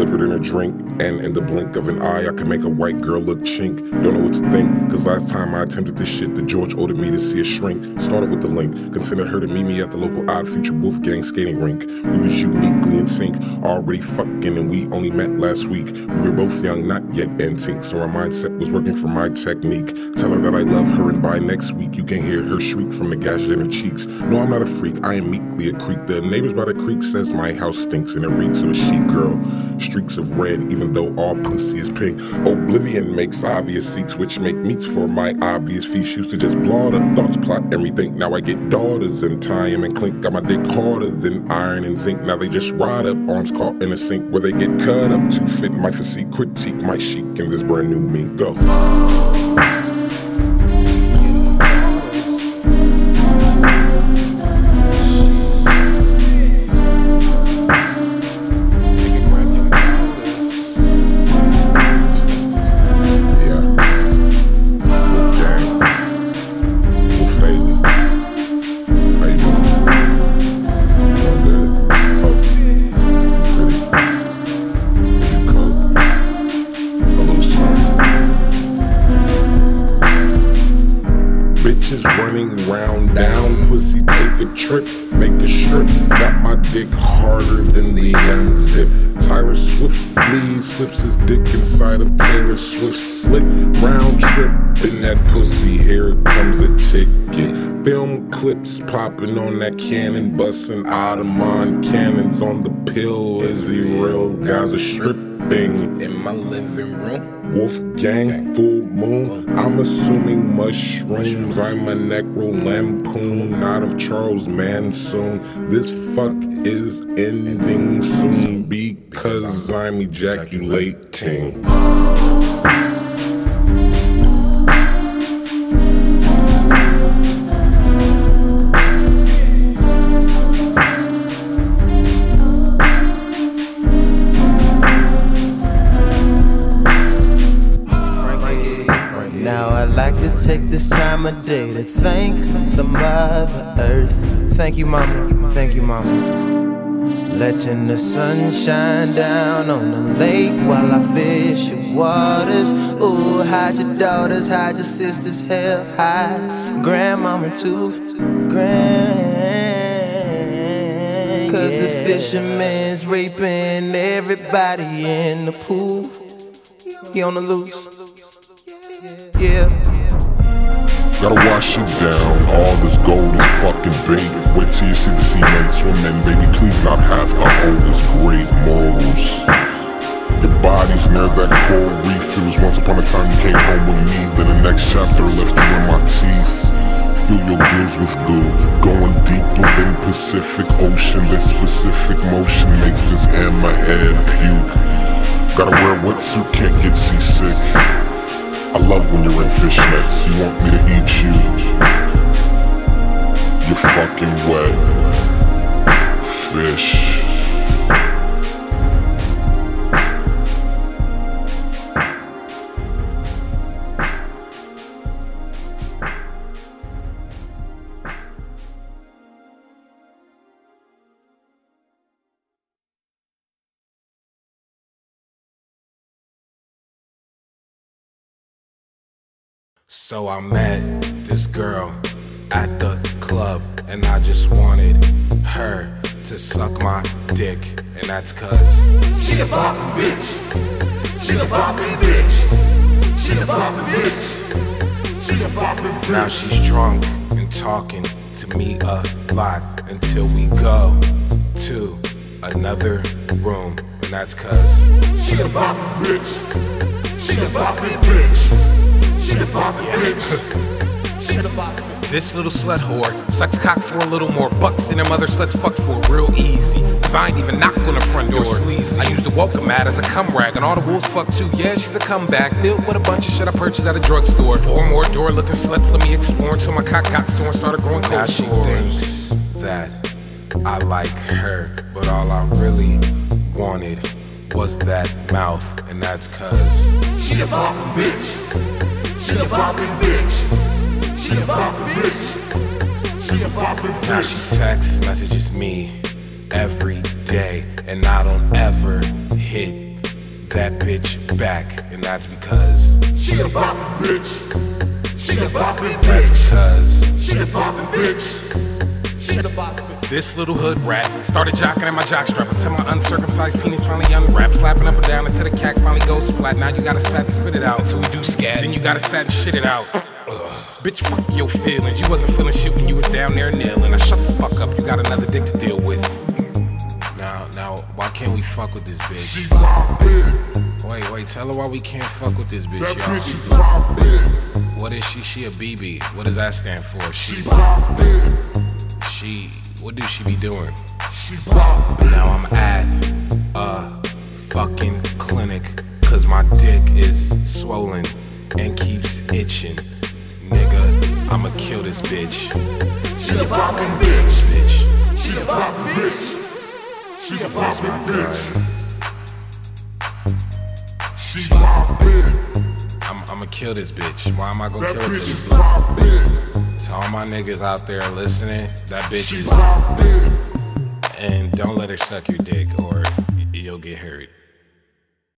flip it in a drink, and in the blink of an eye I can make a white girl look chink. Don't know what to think, cause last time I attempted this shit, the George ordered me to see a shrink. Started with the link, considered her to meet me at the local Odd Future Wolfgang skating rink. We was uniquely in sync, already fucking, and we only met last week. We were both young, not yet antique, so our mindset was working for my technique. Tell her that I love her, and by next week you can hear her shriek from the gashes in her cheeks. No, I'm not a freak, I am meekly a creep. The neighbors by the creek says my house stinks, and it reeks of a chic girl. Streaks of red, even though all pussy is pink. Oblivion makes obvious seeks, which make meats for my obvious feast. Used to just blot up thoughts, plot everything. Now I get daughters and tie 'em and clink. Got my dick harder than iron and zinc. Now they just ride up, arms caught in a sink, where they get cut up to fit my physique. Critique my chic in this brand new mink. Go. Running round down, pussy take a trip, make a strip. Got my dick harder than the unzip. Tyler swiftly slips his dick inside of Taylor Swift's slit. Round trip in that pussy, here comes a ticket. Film clips popping on that cannon, busting Ottoman cannons on the pill. Is he real? Guys are stripping in my living room. Wolfgang, full moon. I'm assuming mushrooms. I'm a necro lampoon out of Charles Manson. This fuck is ending soon because I'm ejaculating. Take this time of day to thank the Mother Earth. Thank you, mama. Thank you, mama. Letting the sun shine down on the lake while I fish your waters. Ooh, hide your daughters, hide your sisters, hell, hide grandmama too. Cause the fisherman's raping everybody in the pool. He on the loose. Yeah. Gotta wash it down, all this gold is fucking bait. Wait till you see the cement swimming, baby, please not have to hold this great morals. Your body's near that coral reef. It was once upon a time you came home with me, then the next chapter left you in my teeth. Fill your gills with goo, going deep within Pacific Ocean. This specific motion makes this hammerhead puke. Gotta wear a wetsuit, can't get seasick. I love when you're in fishnets, you want me to eat you. You're fucking wet. Fish. So I met this girl at the club, and I just wanted her to suck my dick, and that's cause she a boppin' bitch. She a boppin' bitch. She a boppin' bitch. She a boppin' bitch. Now she's drunk and talking to me a lot until we go to another room, and that's cause she a boppin' bitch. She a boppin' bitch. She a boppin' bitch. She a boppin'. This little slut whore sucks cock for a little more bucks than her mother sluts fuck for real easy. Cause I ain't even knock on the front door. I used to welcome Matt as a cum rag, and all the wolves fuck too. Yeah, she's a comeback filled with a bunch of shit I purchased at a drugstore. 4 more door looking sluts let me explore until my cock got sore and started growing cold. Now she thinks that I like her, but all I really wanted was that mouth, and that's cause she a boppin' bitch. She a boppin' bitch. She a boppin' bitch. She a boppin' bitch. Now she text messages me every day, and I don't ever hit that bitch back, and that's because she a boppin' bitch. She a boppin' bitch. That's because she a boppin' bitch. She a boppin' bitch. This little hood rat started jocking at my jockstrap until my uncircumcised penis finally unwrapped, flapping up and down until the cack finally goes splat. Now you gotta spat and spit it out until we do scat. Then you gotta sat and shit it out. Bitch, fuck your feelings. You wasn't feeling shit when you was down there kneeling. Now shut the fuck up. You got another dick to deal with. Now, why can't we fuck with this bitch? She boppin'. Wait, tell her why we can't fuck with this bitch, That y'all. bitch is boppin'. What is she? She a BB. What does that stand for? She boppin'. What do she be doing? She boppin'. Now I'm at a fucking clinic, cause my dick is swollen and keeps itching. Nigga, I'ma kill this bitch. She a boppin' bitch. Bitch. She a boppin' bitch. She a boppin' bitch. She boppin'. I'ma kill this bitch. Why am I gonna That kill bitch this is bitch? boppin'. To all my niggas out there listening, that bitch She is. boppin'. And don't let her suck your dick or you'll get hurt.